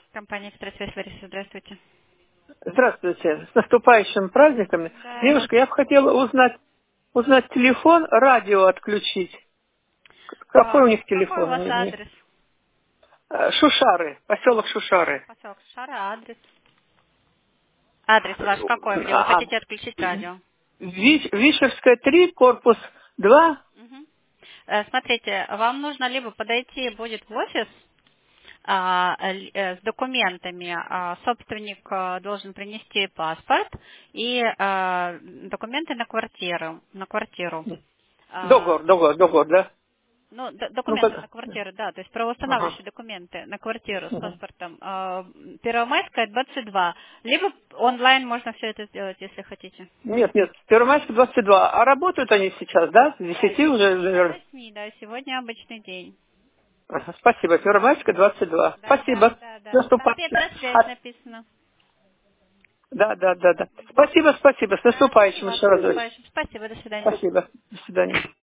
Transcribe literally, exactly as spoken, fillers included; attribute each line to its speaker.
Speaker 1: Компания «Экспресс-связь» Лариса, здравствуйте.
Speaker 2: Здравствуйте. С наступающими праздниками.
Speaker 1: Да, и вас.
Speaker 2: Девушка, я бы хотела узнать, узнать телефон, радио отключить. Какой у
Speaker 1: А,
Speaker 2: них
Speaker 1: какой у
Speaker 2: телефон?
Speaker 1: вас
Speaker 2: Не- не-
Speaker 1: адрес?
Speaker 2: Э, Шушары, поселок Шушары.
Speaker 1: Поселок Шара, адрес. Адрес ваш какой, где вы
Speaker 2: А,
Speaker 1: хотите отключить радио?
Speaker 2: Ви- Вишевская три, корпус два.
Speaker 1: Мгм. Э, Смотрите, вам нужно либо подойти будет в офис а, л- э, с документами. А, Собственник э, должен принести паспорт и э, документы на квартиру. На квартиру. А,
Speaker 2: Договор, договор, договор, да?
Speaker 1: Ну, д-
Speaker 2: Ну,
Speaker 1: документы на
Speaker 2: как?
Speaker 1: квартиру, да, то есть
Speaker 2: Ага.
Speaker 1: правоустанавливающие документы на квартиру с
Speaker 2: Ага.
Speaker 1: паспортом. Э, Первомайская, двадцать два. Либо онлайн можно все это сделать, если хотите.
Speaker 2: Нет, нет, Первомайская двадцать два. А работают они сейчас, да? С
Speaker 1: Да, с
Speaker 2: десяти уже,
Speaker 1: десяти до
Speaker 2: наверное.
Speaker 1: восьми, да, сегодня обычный день.
Speaker 2: Ага, спасибо, Первомайская двадцать два.
Speaker 1: Да, да,
Speaker 2: Спасибо.
Speaker 1: да, да. Там
Speaker 2: Наступающим.
Speaker 1: Петросвязь написано.
Speaker 2: Да, да, да, да. Спасибо, спасибо. С
Speaker 1: Да, и
Speaker 2: наступающим
Speaker 1: вас
Speaker 2: еще
Speaker 1: с
Speaker 2: разочек.
Speaker 1: наступающим. Спасибо, до свидания.
Speaker 2: Спасибо. До свидания.